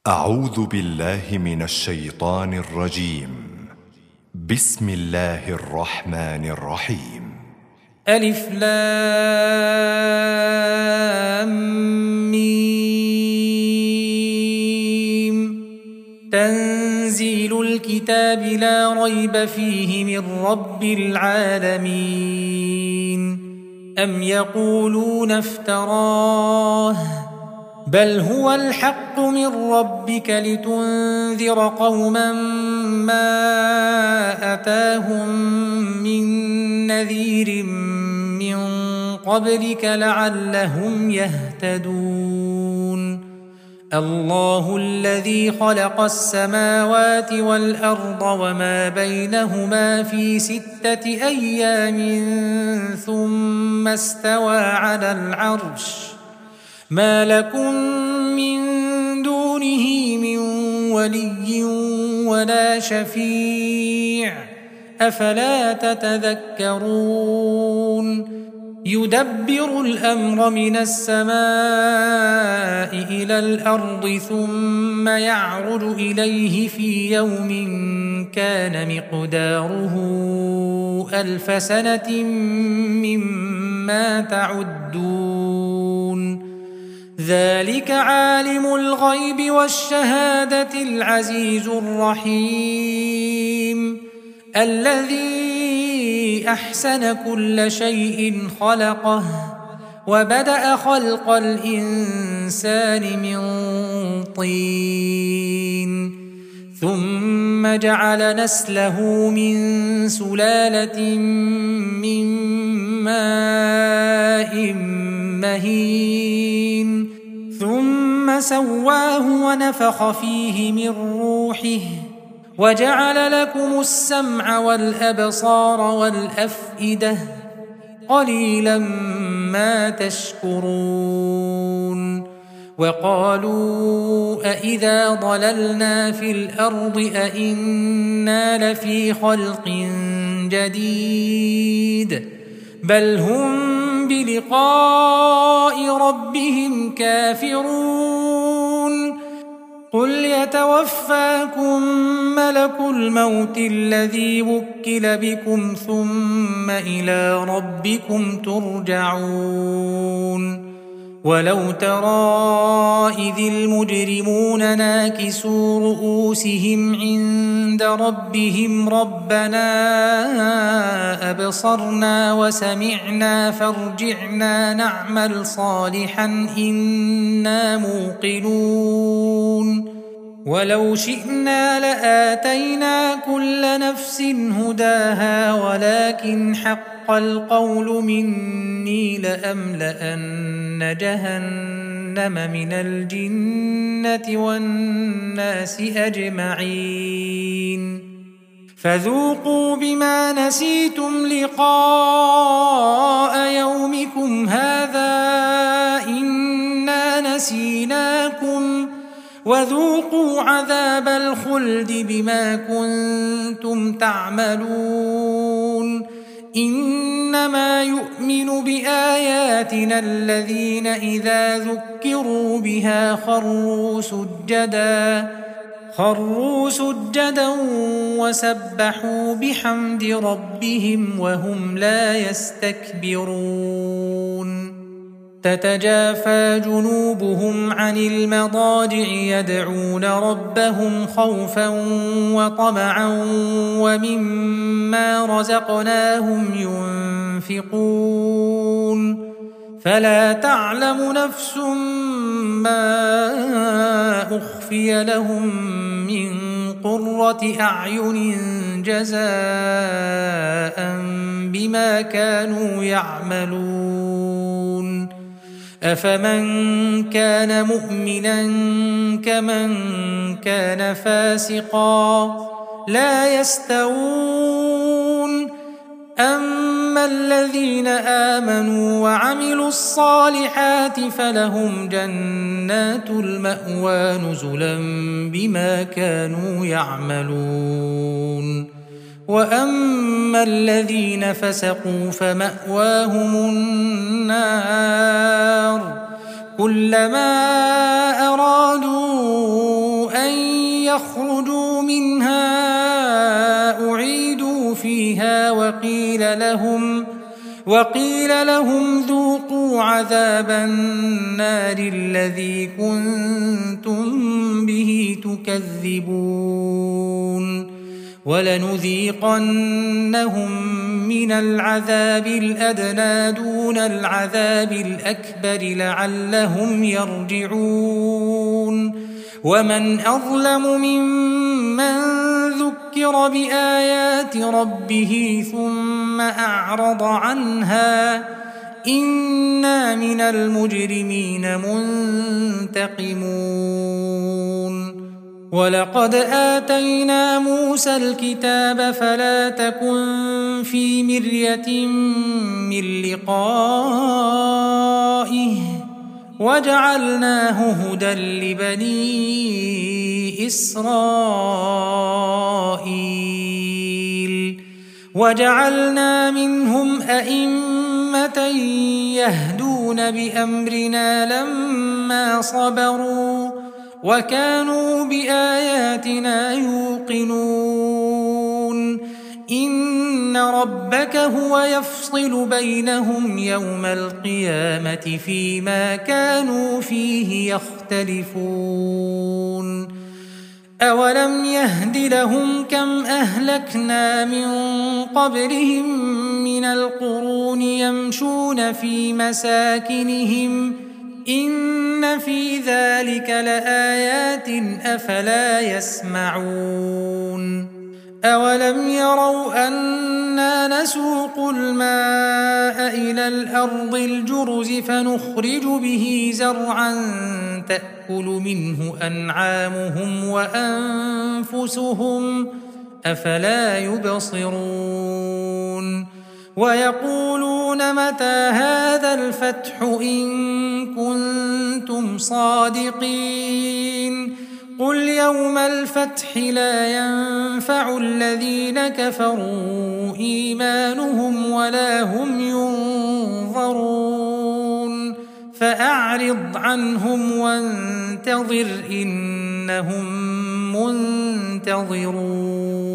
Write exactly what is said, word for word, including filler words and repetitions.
أعوذ بالله من الشيطان الرجيم. بسم الله الرحمن الرحيم. ألف لام ميم. تنزيل الكتاب لا ريب فيه من رب العالمين. أم يقولون افتراه بل هو الحق من ربك لتنذر قوما ما أتاهم من نذير من قبلك لعلهم يهتدون. الله الذي خلق السماوات والأرض وما بينهما في ستة أيام ثم استوى على العرش ما لكم من دونه من ولي ولا شفيع أفلا تتذكرون. يدبر الأمر من السماء إلى الأرض ثم يعرج إليه في يوم كان مقداره ألف سنة مما تعدون. ذلك عالم الغيب والشهادة العزيز الرحيم الذي أحسن كل شيء خلقه وبدأ خلق الإنسان من طين ثم جعل نسله من سلالة من ماء مهين ثم سواه ونفخ فيه من روحه وجعل لكم السمع والأبصار والأفئدة قليلا ما تشكرون. وقالوا أإذا ضللنا في الأرض أإنا لفي خلق جديد بل هم بلقاء ربهم كافرون. قل يتوفاكم ملك الموت الذي وكل بكم ثم إلى ربكم ترجعون. ولو ترى إذ المجرمون ناكسوا رؤوسهم عند ربهم ربنا أبصرنا وسمعنا فارجعنا نعمل صالحا إنا موقنون. ولو شئنا لآتينا كل نفس هداها ولكن حق القول مني لأملأن جهنم من الجنة والناس أجمعين. فذوقوا بما نسيتم لقاء يومكم هذا إنا نسيناكم وذوقوا عذاب الخلد بما كنتم تعملون. إنما يؤمن بآياتنا الذين إذا ذكروا بها خروا سجدا خروا سجدا وسبحوا بحمد ربهم وهم لا يستكبرون. تتجافى جنوبهم عن المضاجع يدعون ربهم خوفا وطمعا ومما رزقناهم ينفقون. فلا تعلم نفس ما أخفي لهم من قرة أعين جزاء بما كانوا يعملون. أفمن كان مؤمنا كمن كان فاسقا لا يستوون. أما الذين آمنوا وعملوا الصالحات فلهم جنات المأوى نزلا بما كانوا يعملون. وأما الذين فسقوا فمأواهم النار كلما أرادوا يخرجوا منها أعيدوا فيها وقيل لهم وقيل لهم ذوقوا عذاب النار الذي كنتم به تكذبون ولنذيقنهم من العذاب الأدنى دون العذاب الأكبر لعلهم يرجعون ومن أظلم ممن ذكر بآيات ربه ثم أعرض عنها إنا من المجرمين منتقمون ولقد آتينا موسى الكتاب فلا تكن في مرية من لقائه وجعلناه هدى لبني إسرائيل وجعلنا منهم أئمة يهدون بأمرنا لما صبروا وكانوا بآياتنا يوقنون إن ربك هو يفصل بينهم يوم القيامة فيما كانوا فيه يختلفون أولم يهد لهم كم أهلكنا من قبلهم من القرون يمشون في مساكنهم إن في ذلك لآيات أفلا يسمعون أولم يروا أنا نسوق الماء إلى الأرض الجرز فنخرج به زرعا تأكل منه أنعامهم وأنفسهم أفلا يبصرون ويقولون متى هذا الفتح إن كنتم صادقين قل يوم الفتح لا ينفع الذين كفروا إيمانهم ولا هم ينظرون فأعرض عنهم وانتظر إنهم منتظرون